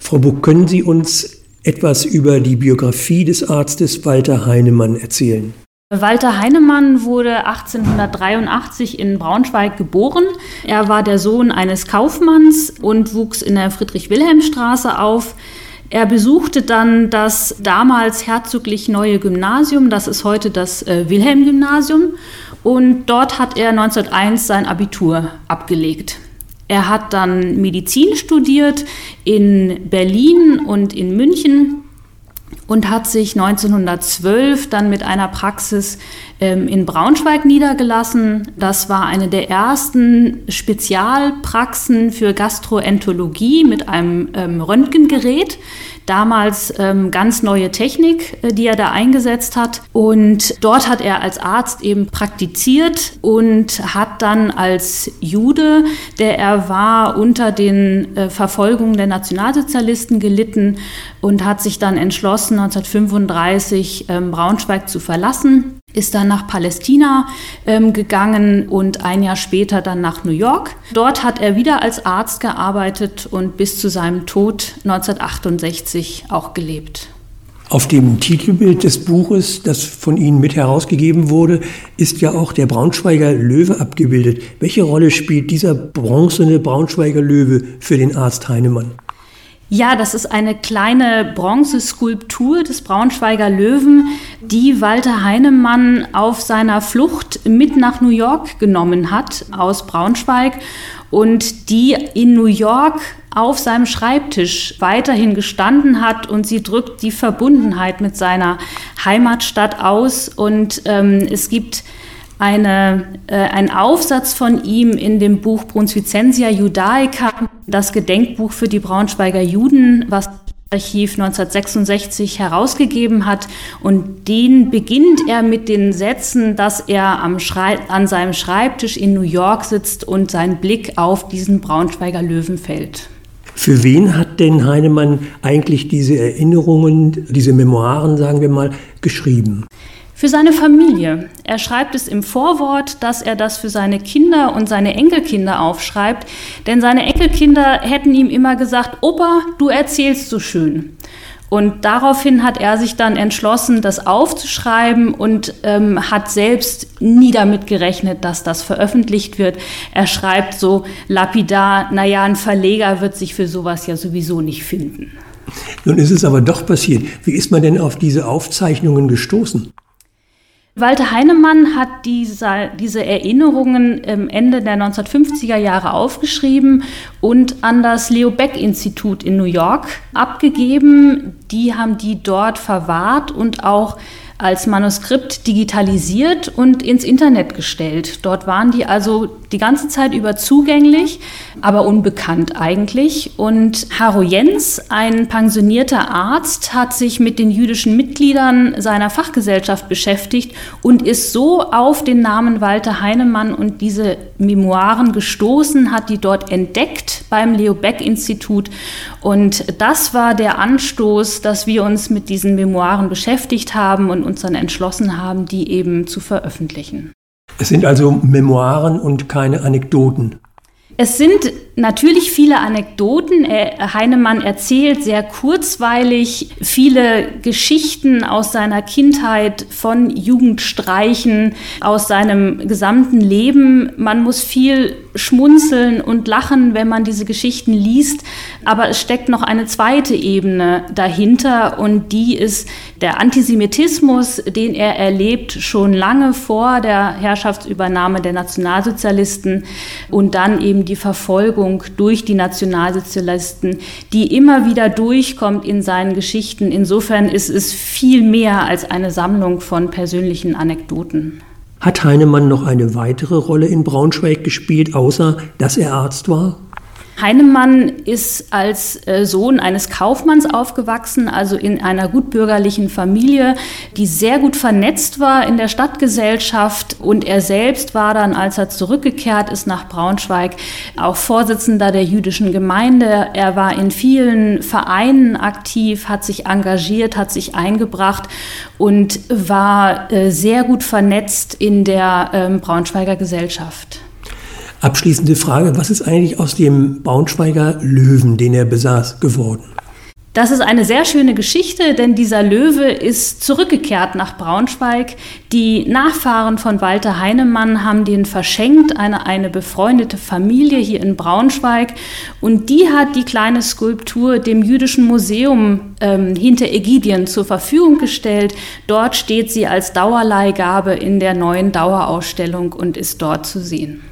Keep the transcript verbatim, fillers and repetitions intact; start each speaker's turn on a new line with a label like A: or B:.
A: Frau Buck, können Sie uns etwas über die Biografie des Arztes Walter Heinemann erzählen?
B: Walter Heinemann wurde achtzehnhundertdreiundachtzig in Braunschweig geboren. Er war der Sohn eines Kaufmanns und wuchs in der Friedrich-Wilhelm-Straße auf. Er besuchte dann das damals herzoglich neue Gymnasium, das ist heute das äh, Wilhelm-Gymnasium, und dort hat er neunzehnhunderteins sein Abitur abgelegt. Er hat dann Medizin studiert in Berlin und in München und hat sich neunzehnhundertzwölf dann mit einer Praxis ähm, in Braunschweig niedergelassen. Das war eine der ersten Spezialpraxen für Gastroenterologie mit einem ähm, Röntgengerät. Damals ähm, ganz neue Technik, äh, die er da eingesetzt hat. Und dort hat er als Arzt eben praktiziert und hat dann als Jude, der er war, unter den äh, Verfolgungen der Nationalsozialisten gelitten und hat sich dann entschlossen, neunzehnhundertfünfunddreißig ähm, Braunschweig zu verlassen. Ist dann nach Palästina ähm, gegangen und ein Jahr später dann nach New York. Dort hat er wieder als Arzt gearbeitet und bis zu seinem Tod neunzehnhundertachtundsechzig auch gelebt.
A: Auf dem Titelbild des Buches, das von Ihnen mit herausgegeben wurde, ist ja auch der Braunschweiger Löwe abgebildet. Welche Rolle spielt dieser bronzene Braunschweiger Löwe für den Arzt Heinemann?
B: Ja, das ist eine kleine Bronzeskulptur des Braunschweiger Löwen, die Walter Heinemann auf seiner Flucht mit nach New York genommen hat, aus Braunschweig, und die in New York auf seinem Schreibtisch weiterhin gestanden hat, und sie drückt die Verbundenheit mit seiner Heimatstadt aus. Und ähm, es gibt Eine, äh, ein Aufsatz von ihm in dem Buch Brunsvicensia Judaica, das Gedenkbuch für die Braunschweiger Juden, was das Archiv neunzehnhundertsechsundsechzig herausgegeben hat. Und den beginnt er mit den Sätzen, dass er am Schrei- an seinem Schreibtisch in New York sitzt und sein Blick auf diesen Braunschweiger Löwen fällt.
A: Für wen hat denn Heinemann eigentlich diese Erinnerungen, diese Memoiren, sagen wir mal, geschrieben?
B: Für seine Familie. Er schreibt es im Vorwort, dass er das für seine Kinder und seine Enkelkinder aufschreibt, denn seine Enkelkinder hätten ihm immer gesagt: Opa, du erzählst so schön. Und daraufhin hat er sich dann entschlossen, das aufzuschreiben, und ähm, hat selbst nie damit gerechnet, dass das veröffentlicht wird. Er schreibt so lapidar: Naja, ein Verleger wird sich für sowas ja sowieso nicht finden.
A: Nun ist es aber doch passiert. Wie ist man denn auf diese Aufzeichnungen gestoßen?
B: Walter Heinemann hat diese, diese Erinnerungen Ende der neunzehnhundertfünfziger Jahre aufgeschrieben und an das Leo Baeck-Institut in New York abgegeben. Die haben die dort verwahrt und auch als Manuskript digitalisiert und ins Internet gestellt. Dort waren die also die ganze Zeit über zugänglich, aber unbekannt eigentlich. Und Haro Jens, ein pensionierter Arzt, hat sich mit den jüdischen Mitgliedern seiner Fachgesellschaft beschäftigt und ist so auf den Namen Walter Heinemann und diese Memoiren gestoßen, hat die dort entdeckt beim Leo Baeck-Institut. Und das war der Anstoß, dass wir uns mit diesen Memoiren beschäftigt haben und uns dann entschlossen haben, die eben zu veröffentlichen.
A: Es sind also Memoiren und keine Anekdoten.
B: Es sind natürlich viele Anekdoten. Heinemann erzählt sehr kurzweilig viele Geschichten aus seiner Kindheit, von Jugendstreichen, aus seinem gesamten Leben. Man muss viel schmunzeln und lachen, wenn man diese Geschichten liest. Aber es steckt noch eine zweite Ebene dahinter, und die ist der Antisemitismus, den er erlebt schon lange vor der Herrschaftsübernahme der Nationalsozialisten, und dann eben die Verfolgung durch die Nationalsozialisten, die immer wieder durchkommt in seinen Geschichten. Insofern ist es viel mehr als eine Sammlung von persönlichen Anekdoten.
A: Hat Heinemann noch eine weitere Rolle in Braunschweig gespielt, außer dass er Arzt war?
B: Heinemann ist als Sohn eines Kaufmanns aufgewachsen, also in einer gutbürgerlichen Familie, die sehr gut vernetzt war in der Stadtgesellschaft. Und er selbst war dann, als er zurückgekehrt ist nach Braunschweig, auch Vorsitzender der jüdischen Gemeinde. Er war in vielen Vereinen aktiv, hat sich engagiert, hat sich eingebracht und war sehr gut vernetzt in der Braunschweiger Gesellschaft.
A: Abschließende Frage: Was ist eigentlich aus dem Braunschweiger Löwen, den er besaß, geworden?
B: Das ist eine sehr schöne Geschichte, denn dieser Löwe ist zurückgekehrt nach Braunschweig. Die Nachfahren von Walter Heinemann haben den verschenkt, eine, eine befreundete Familie hier in Braunschweig. Und die hat die kleine Skulptur dem Jüdischen Museum ähm, hinter Ägidien zur Verfügung gestellt. Dort steht sie als Dauerleihgabe in der neuen Dauerausstellung und ist dort zu sehen.